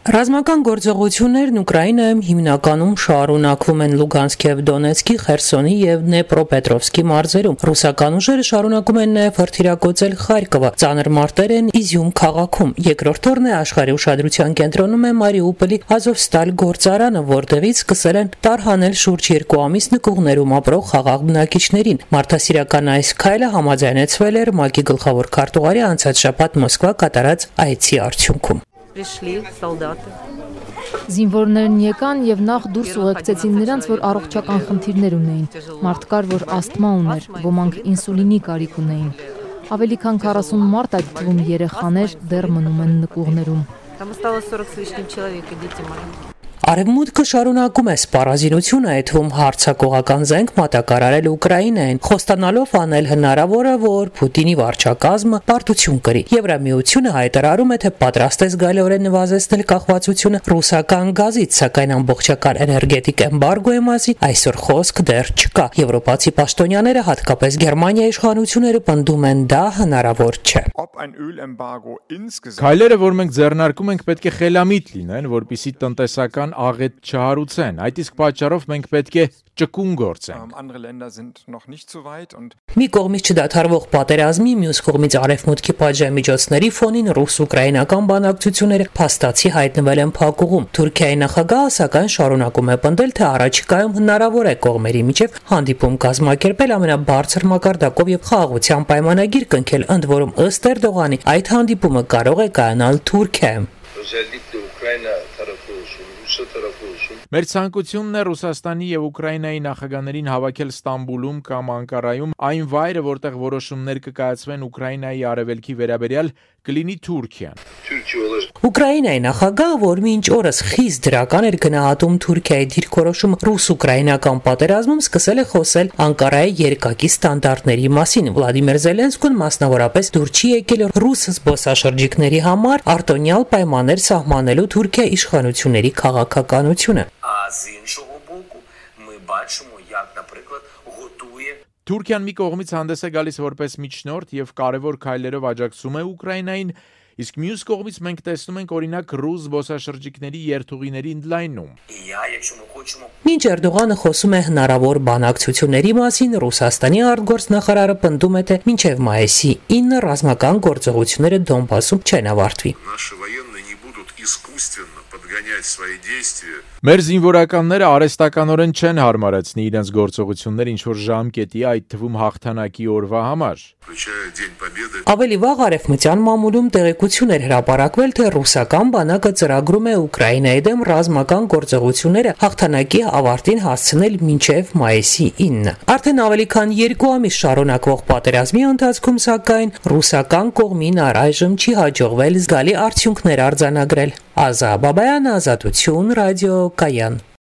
Ռազմական գործողություններն Ուկրաինայում հիմնականում շարունակվում են Լուգանսկ եւ Դոնեցկի, Խերսոնի եւ Դնեպրոպետրովսկի մարզերում։ Ռուսական ուժերը շարունակում են նաեւ հրթիռակոծել Խարկովը, ծանր մարտեր են Իզյում քաղաքում։ Երկրորդ օրն է աշխարհի ուշադրության կենտրոնում է Մարիուպոլի Ազովստալ գործարանը, որտեղից սկսել են տարհանել շուրջ 2 ամիս նկուղներում ապրող խաղաղ բնակիչներին։ Մարդասիրական այս քայլը համաձայնեցվել էր ՄԱԿ-ի գլխավոր քարտուղարի անցած շաբաթ Մոսկվա կատարած այցի արդյունքում։ Զինվորներն եկան եւ նախ դուրս ուղեկցեցին նրանց, որ առողջական խնդիրներ ունեին։ Մարդ կար, որ ասթմա ուներ, ոմանք ինսուլինի կարիք ունեին։ Ավելի քան 40 մարդ, այդ թվում երեխաներ, դեռ մնում են նկուղներում։ Արևմուտքը շարունակում է սպառազինությունը, այդ թվում հարձակողական զենք մատակարարել Ուկրաինային, խոստանալով անել հնարավորը, որ Պուտինի վարչակազմը պարտություն կրի։ Եվրամիությունը հայտարարում է, թե պատրաստ է զգալիորեն նվազեցնել կախվածությունը ռուսական գազից, սակայն ամբողջական էներգետիկ էմբարգոյի մասին այսօր խոսք դեռ չկա։ Եվրոպացի պաշտոնյաները, հատկապես Գերմանիայի իշխանությունները, պնդում են, դա հնարավոր չէ։ Քայլերը, որ մենք ձեռնարկում ենք, պետք է խելամիտ լինեն, որպեսզի տնտեսական աղետ չհարուցեն։ Այդ իսկ պատճառով մենք պետք է ճկուն գործենք։ Մի կողմից չդադարվող պատերազմի, մյուս կողմից արևմուտքի պատժամիջոցների ֆոնին ռուս-ուկրաինական բանակցությունները փաստացի հայտնվել են փակուղում։ Թուրքիայի նախագահը սակայն շարունակում է պնդել, թե առաջիկայում հնարավոր է կողմերի միջև հանդիպում կազմակերպել ամենաբարձր մակարդակով եւ խաղաղության պայմանագիր կնքել, ընդ որում ըստ Էրդողանի այդ հանդիպումը կարող է կայանալ Թուրքիայում։ Մեր ցանկությունն է Ռուսաստանի եւ Ուկրաինայի նախագահներին հավաքել Ստամբուլում կամ Անկարայում, այն վայրը, որտեղ որոշումներ կկայացվեն Ուկրաինայի արևելքի վերաբերյալ, կլինի Թուրքիան։ Ուկրաինայի նախագահը, որ մինչ օրս խիստ դրական էր գնահատում Թուրքիայի դիրքորոշումը ռուս-ուկրաինական պատերազմում, սկսել է խոսել Անկարայի երկակի ստանդարտների մասին։ Վլադիմիր Զելենսկուն մասնավորապես դուր չի եկել ռուս զբոսաշրջիկների համար արտոնյալ պայմաններ սահմանելու Թուրքիայի իշխանությունների քաղաքականությունը։ Թուրքիան մի կողմից հանդես է գալիս որպես միջնորդ եւ կարևոր քայլերով աջակցում է Ուկրաինային, իսկ մյուս կողմից մենք տեսնում ենք օրինակ ռուս զբոսաշրջիկների երթուղիների ընդլայնում։ Մինչ Էրդողանը խոսում է հնարավոր բանակցությունների մասին, Ռուսաստանի արտգործնախարարը պնդում է, թե մինչև մայիսի 9 ռազմական գործողությունները Դոնբասում չեն ավարտվի։ Մեր զինվորականները արհեստականորեն չեն հարմարեցնի իրենց գործողություններ ինչ-որ ժամկետի, այդ թվում հաղթանակի օրվա համար։ Ավելի վաղ արևմտյան մամուլում տեղեկություն էր հրապարակվել, թե ռուսական բանակը ծրագրում է Ուկրաինայի դեմ ռազմական գործողությունները հաղթանակի ավարտին հասցնել մինչև մայիսի 9։ Արդեն ավելի քան 2 ամիս շարունակվող պատերազմի ընթացքում, սակայն ռուսական կողմին առայժմ չի հաջողվել զգալի արդյունքներ արձանագրել։ Ազա Բաբայան, Ազատություն, ռադիո Կայան։